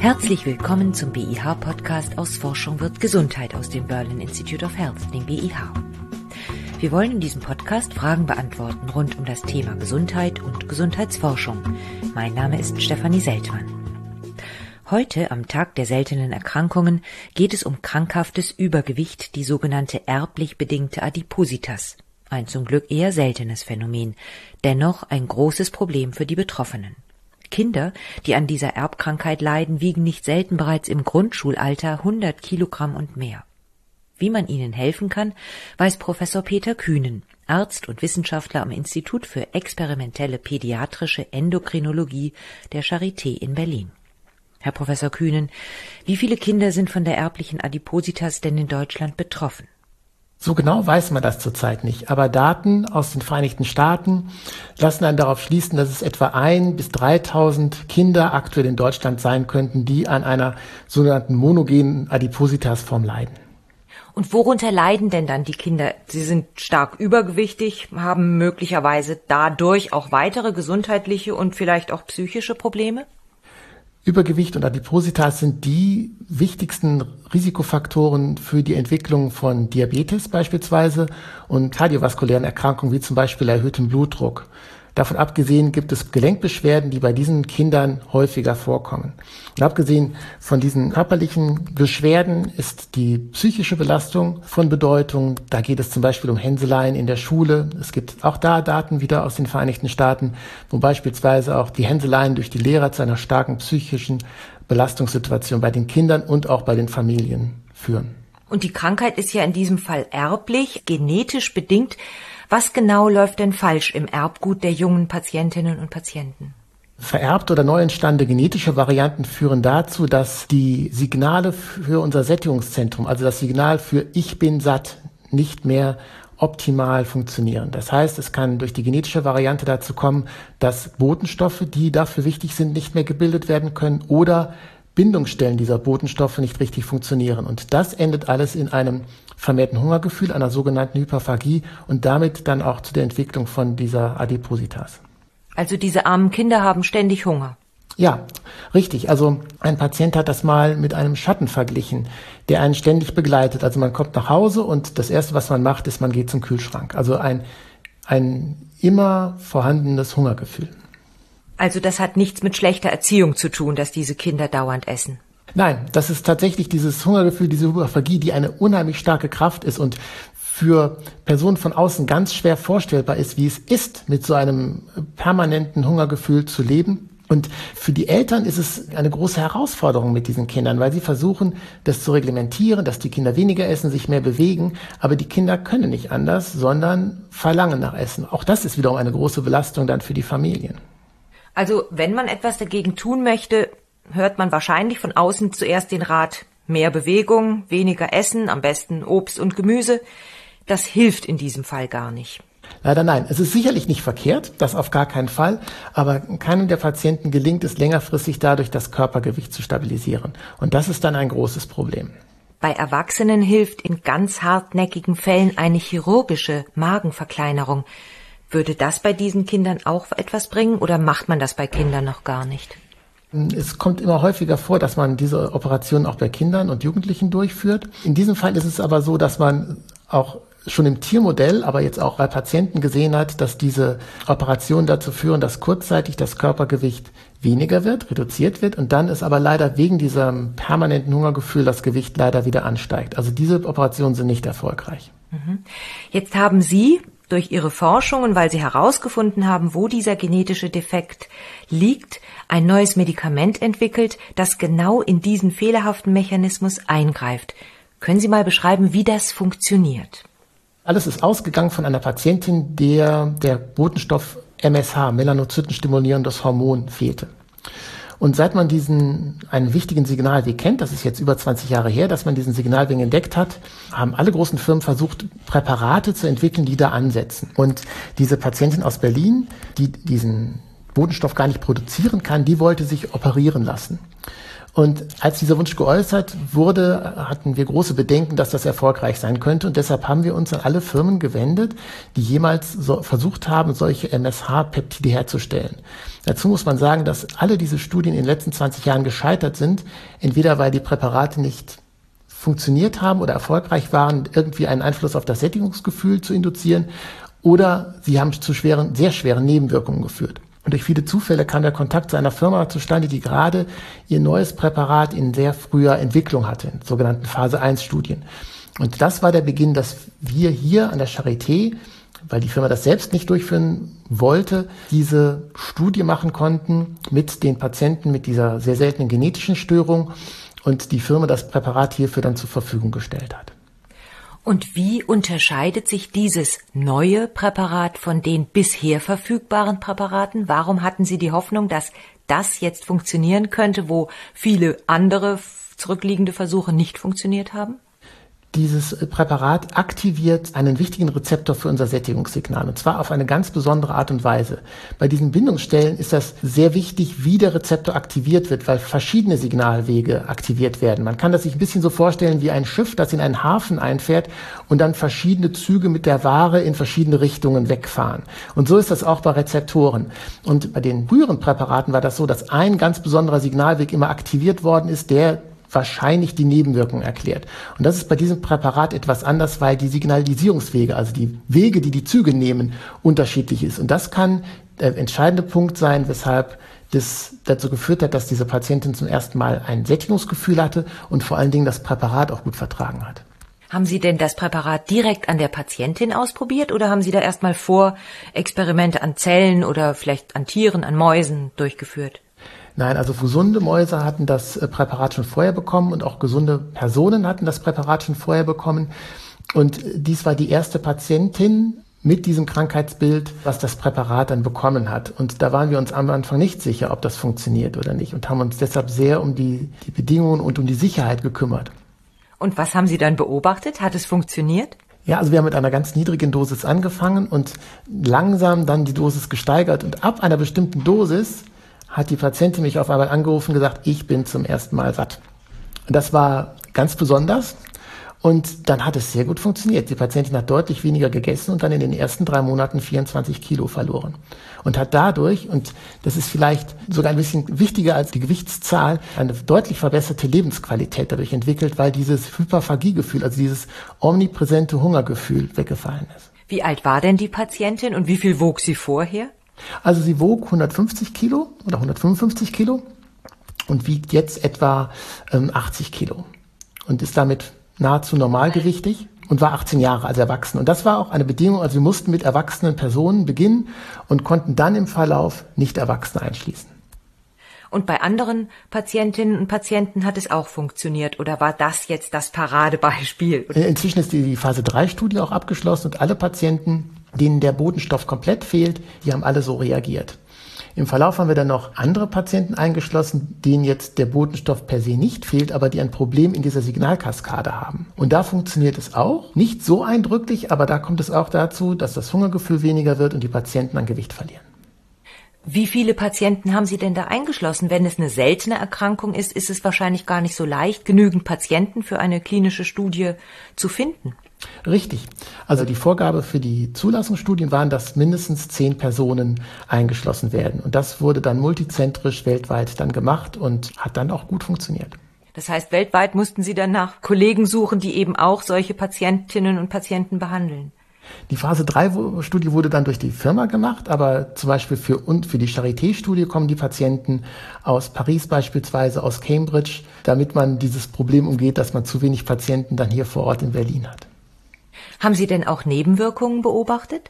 Herzlich willkommen zum BIH-Podcast aus Forschung wird Gesundheit aus dem Berlin Institute of Health, dem BIH. Wir wollen in diesem Podcast Fragen beantworten rund um das Thema Gesundheit und Gesundheitsforschung. Mein Name ist Stefanie Seltmann. Heute, am Tag der seltenen Erkrankungen, geht es um krankhaftes Übergewicht, die sogenannte erblich bedingte Adipositas. Ein zum Glück eher seltenes Phänomen, dennoch ein großes Problem für die Betroffenen. Kinder, die an dieser Erbkrankheit leiden, wiegen nicht selten bereits im Grundschulalter 100 Kilogramm und mehr. Wie man ihnen helfen kann, weiß Professor Peter Kühnen, Arzt und Wissenschaftler am Institut für experimentelle pädiatrische Endokrinologie der Charité in Berlin. Herr Professor Kühnen, wie viele Kinder sind von der erblichen Adipositas denn in Deutschland betroffen? So genau weiß man das zurzeit nicht, aber Daten aus den Vereinigten Staaten lassen einen darauf schließen, dass es etwa 1.000 bis 3.000 Kinder aktuell in Deutschland sein könnten, die an einer sogenannten monogenen Adipositas-Form leiden. Und worunter leiden denn dann die Kinder? Sie sind stark übergewichtig, haben möglicherweise dadurch auch weitere gesundheitliche und vielleicht auch psychische Probleme? Übergewicht und Adipositas sind die wichtigsten Risikofaktoren für die Entwicklung von Diabetes beispielsweise und kardiovaskulären Erkrankungen wie zum Beispiel erhöhtem Blutdruck. Davon abgesehen gibt es Gelenkbeschwerden, die bei diesen Kindern häufiger vorkommen. Und abgesehen von diesen körperlichen Beschwerden ist die psychische Belastung von Bedeutung. Da geht es zum Beispiel um Hänseleien in der Schule. Es gibt auch da Daten wieder aus den Vereinigten Staaten, wo beispielsweise auch die Hänseleien durch die Lehrer zu einer starken psychischen Belastungssituation bei den Kindern und auch bei den Familien führen. Und die Krankheit ist ja in diesem Fall erblich, genetisch bedingt. Was genau läuft denn falsch im Erbgut der jungen Patientinnen und Patienten? Vererbte oder neu entstandene genetische Varianten führen dazu, dass die Signale für unser Sättigungszentrum, also das Signal für Ich bin satt, nicht mehr optimal funktionieren. Das heißt, es kann durch die genetische Variante dazu kommen, dass Botenstoffe, die dafür wichtig sind, nicht mehr gebildet werden können oder Bindungsstellen dieser Botenstoffe nicht richtig funktionieren. Und das endet alles in einem vermehrten Hungergefühl, einer sogenannten Hyperphagie und damit dann auch zu der Entwicklung von dieser Adipositas. Also diese armen Kinder haben ständig Hunger. Ja, richtig. Also ein Patient hat das mal mit einem Schatten verglichen, der einen ständig begleitet. Also man kommt nach Hause und das Erste, was man macht, ist, man geht zum Kühlschrank. Also ein immer vorhandenes Hungergefühl. Also das hat nichts mit schlechter Erziehung zu tun, dass diese Kinder dauernd essen. Nein, das ist tatsächlich dieses Hungergefühl, diese Hyperphagie, die eine unheimlich starke Kraft ist und für Personen von außen ganz schwer vorstellbar ist, wie es ist, mit so einem permanenten Hungergefühl zu leben. Und für die Eltern ist es eine große Herausforderung mit diesen Kindern, weil sie versuchen, das zu reglementieren, dass die Kinder weniger essen, sich mehr bewegen. Aber die Kinder können nicht anders, sondern verlangen nach Essen. Auch das ist wiederum eine große Belastung dann für die Familien. Also wenn man etwas dagegen tun möchte, hört man wahrscheinlich von außen zuerst den Rat, mehr Bewegung, weniger Essen, am besten Obst und Gemüse. Das hilft in diesem Fall gar nicht. Leider nein. Es ist sicherlich nicht verkehrt, das auf gar keinen Fall, aber keinem der Patienten gelingt es längerfristig dadurch, das Körpergewicht zu stabilisieren. Und das ist dann ein großes Problem. Bei Erwachsenen hilft in ganz hartnäckigen Fällen eine chirurgische Magenverkleinerung. Würde das bei diesen Kindern auch etwas bringen oder macht man das bei Kindern noch gar nicht? Es kommt immer häufiger vor, dass man diese Operationen auch bei Kindern und Jugendlichen durchführt. In diesem Fall ist es aber so, dass man auch schon im Tiermodell, aber jetzt auch bei Patienten gesehen hat, dass diese Operationen dazu führen, dass kurzzeitig das Körpergewicht weniger wird, reduziert wird und dann ist aber leider wegen diesem permanenten Hungergefühl das Gewicht leider wieder ansteigt. Also diese Operationen sind nicht erfolgreich. Jetzt haben Sie durch Ihre Forschungen, weil Sie herausgefunden haben, wo dieser genetische Defekt liegt, ein neues Medikament entwickelt, das genau in diesen fehlerhaften Mechanismus eingreift. Können Sie mal beschreiben, wie das funktioniert? Alles ist ausgegangen von einer Patientin, der Botenstoff MSH, melanozytenstimulierendes Hormon, fehlte. Und seit man einen wichtigen Signalweg kennt, das ist jetzt über 20 Jahre her, dass man diesen Signalweg entdeckt hat, haben alle großen Firmen versucht, Präparate zu entwickeln, die da ansetzen. Und diese Patientin aus Berlin, die diesen Botenstoff gar nicht produzieren kann, die wollte sich operieren lassen. Und als dieser Wunsch geäußert wurde, hatten wir große Bedenken, dass das erfolgreich sein könnte. Und deshalb haben wir uns an alle Firmen gewendet, die jemals versucht haben, solche MSH-Peptide herzustellen. Dazu muss man sagen, dass alle diese Studien in den letzten 20 Jahren gescheitert sind, entweder weil die Präparate nicht funktioniert haben oder erfolgreich waren, irgendwie einen Einfluss auf das Sättigungsgefühl zu induzieren, oder sie haben zu sehr schweren Nebenwirkungen geführt. Und durch viele Zufälle kam der Kontakt zu einer Firma zustande, die gerade ihr neues Präparat in sehr früher Entwicklung hatte, in sogenannten Phase-1-Studien. Und das war der Beginn, dass wir hier an der Charité, weil die Firma das selbst nicht durchführen wollte, diese Studie machen konnten mit den Patienten mit dieser sehr seltenen genetischen Störung und die Firma das Präparat hierfür dann zur Verfügung gestellt hat. Und wie unterscheidet sich dieses neue Präparat von den bisher verfügbaren Präparaten? Warum hatten Sie die Hoffnung, dass das jetzt funktionieren könnte, wo viele andere zurückliegende Versuche nicht funktioniert haben? Dieses Präparat aktiviert einen wichtigen Rezeptor für unser Sättigungssignal, und zwar auf eine ganz besondere Art und Weise. Bei diesen Bindungsstellen ist das sehr wichtig, wie der Rezeptor aktiviert wird, weil verschiedene Signalwege aktiviert werden. Man kann das sich ein bisschen so vorstellen wie ein Schiff, das in einen Hafen einfährt und dann verschiedene Züge mit der Ware in verschiedene Richtungen wegfahren. Und so ist das auch bei Rezeptoren. Und bei den früheren Präparaten war das so, dass ein ganz besonderer Signalweg immer aktiviert worden ist, der wahrscheinlich die Nebenwirkungen erklärt. Und das ist bei diesem Präparat etwas anders, weil die Signalisierungswege, also die Wege, die die Züge nehmen, unterschiedlich ist. Und das kann der entscheidende Punkt sein, weshalb das dazu geführt hat, dass diese Patientin zum ersten Mal ein Sättigungsgefühl hatte und vor allen Dingen das Präparat auch gut vertragen hat. Haben Sie denn das Präparat direkt an der Patientin ausprobiert oder haben Sie da erstmal Vorexperimente an Zellen oder vielleicht an Tieren, an Mäusen durchgeführt? Nein, also gesunde Mäuse hatten das Präparat schon vorher bekommen und auch gesunde Personen hatten das Präparat schon vorher bekommen. Und dies war die erste Patientin mit diesem Krankheitsbild, was das Präparat dann bekommen hat. Und da waren wir uns am Anfang nicht sicher, ob das funktioniert oder nicht und haben uns deshalb sehr um die Bedingungen und um die Sicherheit gekümmert. Und was haben Sie dann beobachtet? Hat es funktioniert? Ja, also wir haben mit einer ganz niedrigen Dosis angefangen und langsam dann die Dosis gesteigert. Und ab einer bestimmten Dosis hat die Patientin mich auf einmal angerufen und gesagt, ich bin zum ersten Mal satt. Und das war ganz besonders. Und dann hat es sehr gut funktioniert. Die Patientin hat deutlich weniger gegessen und dann in den ersten 3 Monaten 24 Kilo verloren. Und hat dadurch, und das ist vielleicht sogar ein bisschen wichtiger als die Gewichtszahl, eine deutlich verbesserte Lebensqualität dadurch entwickelt, weil dieses Hyperphagiegefühl, also dieses omnipräsente Hungergefühl weggefallen ist. Wie alt war denn die Patientin und wie viel wog sie vorher? Also sie wog 150 Kilo oder 155 Kilo und wiegt jetzt etwa 80 Kilo und ist damit nahezu normalgewichtig und war 18 Jahre, also erwachsen. Und das war auch eine Bedingung, also wir mussten mit erwachsenen Personen beginnen und konnten dann im Verlauf Nicht-Erwachsene einschließen. Und bei anderen Patientinnen und Patienten hat es auch funktioniert oder war das jetzt das Paradebeispiel? Inzwischen ist die Phase-3-Studie auch abgeschlossen und alle Patienten, denen der Botenstoff komplett fehlt, die haben alle so reagiert. Im Verlauf haben wir dann noch andere Patienten eingeschlossen, denen jetzt der Botenstoff per se nicht fehlt, aber die ein Problem in dieser Signalkaskade haben. Und da funktioniert es auch, nicht so eindrücklich, aber da kommt es auch dazu, dass das Hungergefühl weniger wird und die Patienten an Gewicht verlieren. Wie viele Patienten haben Sie denn da eingeschlossen? Wenn es eine seltene Erkrankung ist, ist es wahrscheinlich gar nicht so leicht, genügend Patienten für eine klinische Studie zu finden. Richtig. Also die Vorgabe für die Zulassungsstudien waren, dass mindestens 10 Personen eingeschlossen werden. Und das wurde dann multizentrisch weltweit dann gemacht und hat dann auch gut funktioniert. Das heißt, weltweit mussten Sie dann nach Kollegen suchen, die eben auch solche Patientinnen und Patienten behandeln. Die Phase-3-Studie wurde dann durch die Firma gemacht, aber zum Beispiel für die Charité-Studie kommen die Patienten aus Paris beispielsweise, aus Cambridge, damit man dieses Problem umgeht, dass man zu wenig Patienten dann hier vor Ort in Berlin hat. Haben Sie denn auch Nebenwirkungen beobachtet?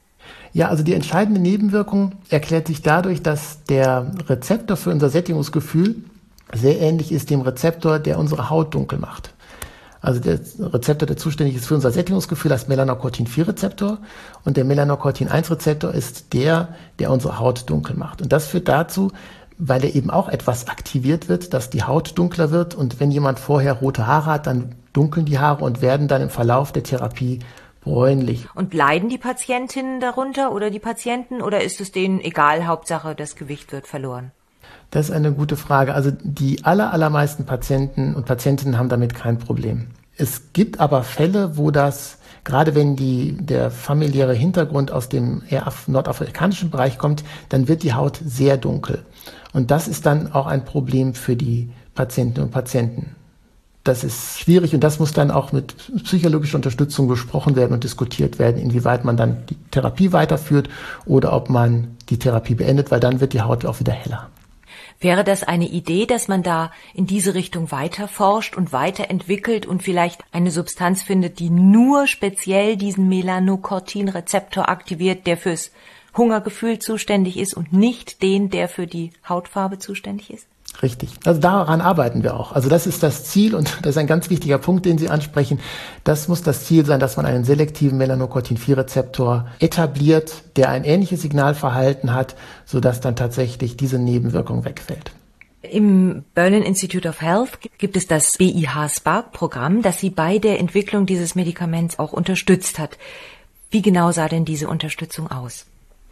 Ja, also die entscheidende Nebenwirkung erklärt sich dadurch, dass der Rezeptor für unser Sättigungsgefühl sehr ähnlich ist dem Rezeptor, der unsere Haut dunkel macht. Also der Rezeptor, der zuständig ist für unser Sättigungsgefühl, heißt Melanocortin-4-Rezeptor und der Melanocortin-1-Rezeptor ist der unsere Haut dunkel macht. Und das führt dazu, weil er eben auch etwas aktiviert wird, dass die Haut dunkler wird und wenn jemand vorher rote Haare hat, dann dunkeln die Haare und werden dann im Verlauf der Therapie bräunlich. Und leiden die Patientinnen darunter oder die Patienten oder ist es denen egal, Hauptsache das Gewicht wird verloren? Das ist eine gute Frage. Also die allermeisten Patienten und Patientinnen haben damit kein Problem. Es gibt aber Fälle, wo das, gerade wenn der familiäre Hintergrund aus dem eher nordafrikanischen Bereich kommt, dann wird die Haut sehr dunkel. Und das ist dann auch ein Problem für die Patientinnen und Patienten. Das ist schwierig und das muss dann auch mit psychologischer Unterstützung besprochen werden und diskutiert werden, inwieweit man dann die Therapie weiterführt oder ob man die Therapie beendet, weil dann wird die Haut auch wieder heller. Wäre das eine Idee, dass man da in diese Richtung weiter forscht und weiterentwickelt und vielleicht eine Substanz findet, die nur speziell diesen Melanocortin-Rezeptor aktiviert, der fürs Hungergefühl zuständig ist und nicht den, der für die Hautfarbe zuständig ist? Richtig. Also daran arbeiten wir auch. Also das ist das Ziel und das ist ein ganz wichtiger Punkt, den Sie ansprechen. Das muss das Ziel sein, dass man einen selektiven Melanocortin-4-Rezeptor etabliert, der ein ähnliches Signalverhalten hat, sodass dann tatsächlich diese Nebenwirkung wegfällt. Im Berlin Institute of Health gibt es das BIH-Spark-Programm, das Sie bei der Entwicklung dieses Medikaments auch unterstützt hat. Wie genau sah denn diese Unterstützung aus?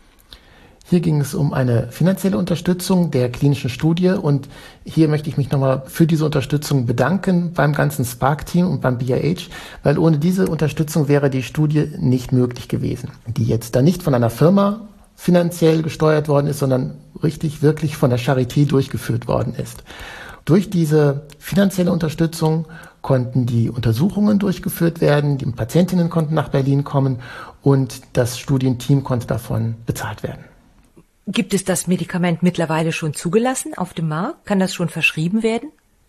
Hier ging es um eine finanzielle Unterstützung der klinischen Studie und hier möchte ich mich nochmal für diese Unterstützung bedanken beim ganzen Spark-Team und beim BIH, weil ohne diese Unterstützung wäre die Studie nicht möglich gewesen, die jetzt da nicht von einer Firma finanziell gesteuert worden ist, sondern wirklich von der Charité durchgeführt worden ist. Durch diese finanzielle Unterstützung konnten die Untersuchungen durchgeführt werden, die Patientinnen konnten nach Berlin kommen und das Studienteam konnte davon bezahlt werden. Gibt es das Medikament mittlerweile schon zugelassen auf dem Markt? Kann das schon verschrieben werden?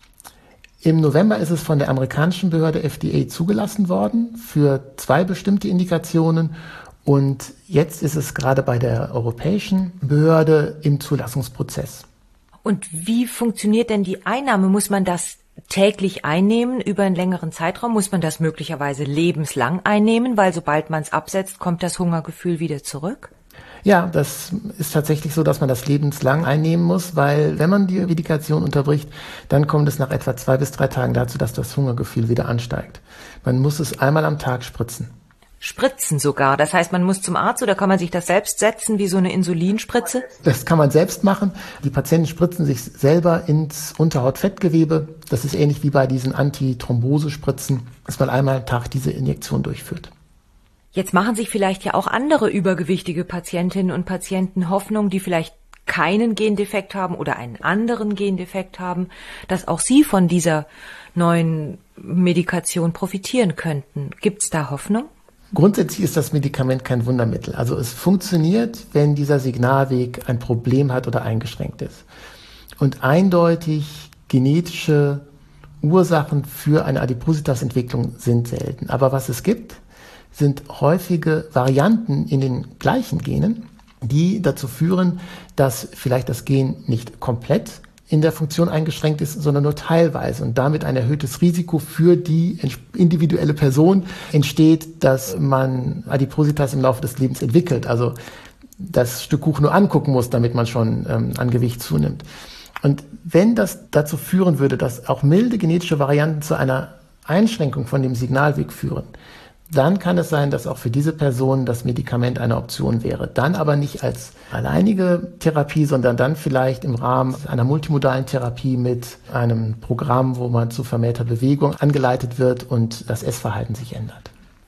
Im November ist es von der amerikanischen Behörde FDA zugelassen worden für 2 bestimmte Indikationen und jetzt ist es gerade bei der europäischen Behörde im Zulassungsprozess. Und wie funktioniert denn die Einnahme? Muss man das täglich einnehmen über einen längeren Zeitraum? Muss man das möglicherweise lebenslang einnehmen, weil sobald man es absetzt, kommt das Hungergefühl wieder zurück? Ja, das ist tatsächlich so, dass man das lebenslang einnehmen muss, weil wenn man die Medikation unterbricht, dann kommt es nach etwa 2 bis 3 Tagen dazu, dass das Hungergefühl wieder ansteigt. Man muss es einmal am Tag spritzen. Spritzen sogar? Das heißt, man muss zum Arzt oder kann man sich das selbst setzen wie so eine Insulinspritze? Das kann man selbst machen. Die Patienten spritzen sich selber ins Unterhautfettgewebe. Das ist ähnlich wie bei diesen Antithrombose-Spritzen, dass man einmal am Tag diese Injektion durchführt. Jetzt machen sich vielleicht ja auch andere übergewichtige Patientinnen und Patienten Hoffnung, die vielleicht keinen Gendefekt haben oder einen anderen Gendefekt haben, dass auch sie von dieser neuen Medikation profitieren könnten. Gibt es da Hoffnung? Grundsätzlich ist das Medikament kein Wundermittel. Also es funktioniert, wenn dieser Signalweg ein Problem hat oder eingeschränkt ist. Und eindeutig genetische Ursachen für eine Adipositas-Entwicklung sind selten. Aber was es gibt, sind häufige Varianten in den gleichen Genen, die dazu führen, dass vielleicht das Gen nicht komplett in der Funktion eingeschränkt ist, sondern nur teilweise und damit ein erhöhtes Risiko für die individuelle Person entsteht, dass man Adipositas im Laufe des Lebens entwickelt, also das Stück Kuchen nur angucken muss, damit man schon an Gewicht zunimmt. Und wenn das dazu führen würde, dass auch milde genetische Varianten zu einer Einschränkung von dem Signalweg führen, dann kann es sein, dass auch für diese Person das Medikament eine Option wäre. Dann aber nicht als alleinige Therapie, sondern dann vielleicht im Rahmen einer multimodalen Therapie mit einem Programm, wo man zu vermehrter Bewegung angeleitet wird und das Essverhalten sich ändert.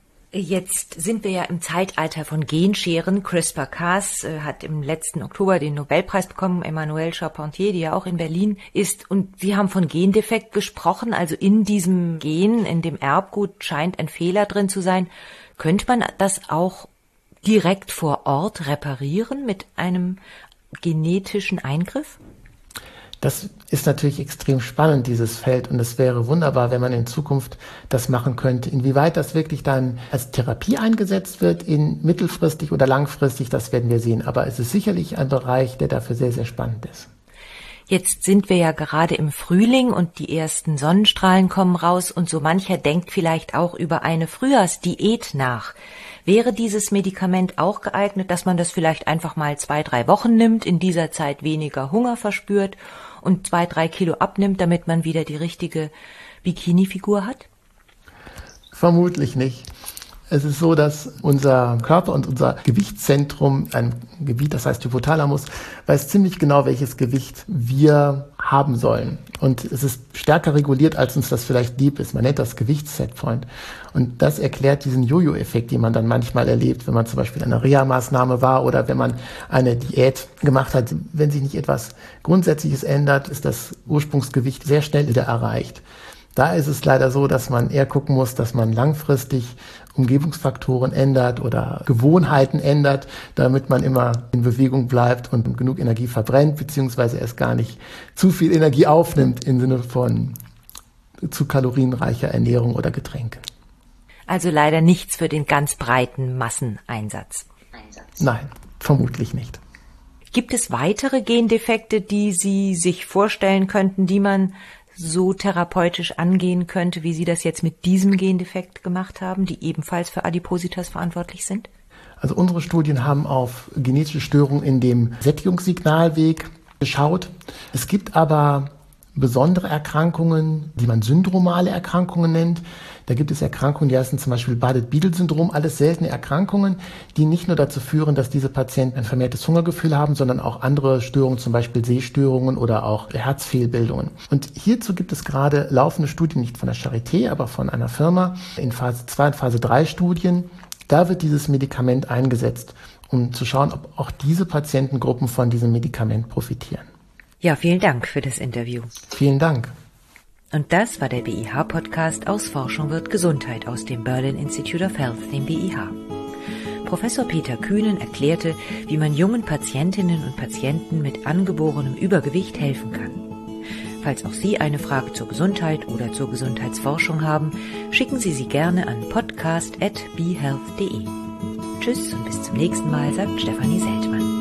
Jetzt sind wir ja im Zeitalter von Genscheren. CRISPR-Cas hat im letzten Oktober den Nobelpreis bekommen, Emmanuelle Charpentier, die ja auch in Berlin ist. Und Sie haben von Gendefekt gesprochen, also in diesem Gen, in dem Erbgut scheint ein Fehler drin zu sein. Könnte man das auch direkt vor Ort reparieren mit einem genetischen Eingriff? Das ist natürlich extrem spannend, dieses Feld, und es wäre wunderbar, wenn man in Zukunft das machen könnte. Inwieweit das wirklich dann als Therapie eingesetzt wird, in mittelfristig oder langfristig, das werden wir sehen. Aber es ist sicherlich ein Bereich, der dafür sehr, sehr spannend ist. Jetzt sind wir ja gerade im Frühling und die ersten Sonnenstrahlen kommen raus und so mancher denkt vielleicht auch über eine Frühjahrsdiät nach. Wäre dieses Medikament auch geeignet, dass man das vielleicht einfach mal 2-3 Wochen nimmt, in dieser Zeit weniger Hunger verspürt und 2-3 Kilo abnimmt, damit man wieder die richtige Bikini-Figur hat? Vermutlich nicht. Es ist so, dass unser Körper und unser Gewichtszentrum, ein Gebiet, das heißt Hypothalamus, weiß ziemlich genau, welches Gewicht wir haben sollen. Und es ist stärker reguliert, als uns das vielleicht lieb ist. Man nennt das Gewichtssetpoint. Und das erklärt diesen Jojo-Effekt, den man dann manchmal erlebt, wenn man zum Beispiel eine Reha-Maßnahme war oder wenn man eine Diät gemacht hat. Wenn sich nicht etwas Grundsätzliches ändert, ist das Ursprungsgewicht sehr schnell wieder erreicht. Da ist es leider so, dass man eher gucken muss, dass man langfristig Umgebungsfaktoren ändert oder Gewohnheiten ändert, damit man immer in Bewegung bleibt und genug Energie verbrennt, beziehungsweise erst gar nicht zu viel Energie aufnimmt im Sinne von zu kalorienreicher Ernährung oder Getränken. Also leider nichts für den ganz breiten Masseneinsatz. Nein, vermutlich nicht. Gibt es weitere Gendefekte, die Sie sich vorstellen könnten, die man so therapeutisch angehen könnte, wie Sie das jetzt mit diesem Gendefekt gemacht haben, die ebenfalls für Adipositas verantwortlich sind? Also unsere Studien haben auf genetische Störungen in dem Sättigungssignalweg geschaut. Es gibt aber besondere Erkrankungen, die man syndromale Erkrankungen nennt. Da gibt es Erkrankungen, die heißen zum Beispiel Bardet-Biedl-Syndrom, alles seltene Erkrankungen, die nicht nur dazu führen, dass diese Patienten ein vermehrtes Hungergefühl haben, sondern auch andere Störungen, zum Beispiel Sehstörungen oder auch Herzfehlbildungen. Und hierzu gibt es gerade laufende Studien, nicht von der Charité, aber von einer Firma, in Phase 2 und Phase 3 Studien. Da wird dieses Medikament eingesetzt, um zu schauen, ob auch diese Patientengruppen von diesem Medikament profitieren. Ja, vielen Dank für das Interview. Vielen Dank. Und das war der BIH-Podcast aus Forschung wird Gesundheit aus dem Berlin Institute of Health, dem BIH. Professor Peter Kühnen erklärte, wie man jungen Patientinnen und Patienten mit angeborenem Übergewicht helfen kann. Falls auch Sie eine Frage zur Gesundheit oder zur Gesundheitsforschung haben, schicken Sie sie gerne an podcast@behealth.de. Tschüss und bis zum nächsten Mal, sagt Stefanie Seltmann.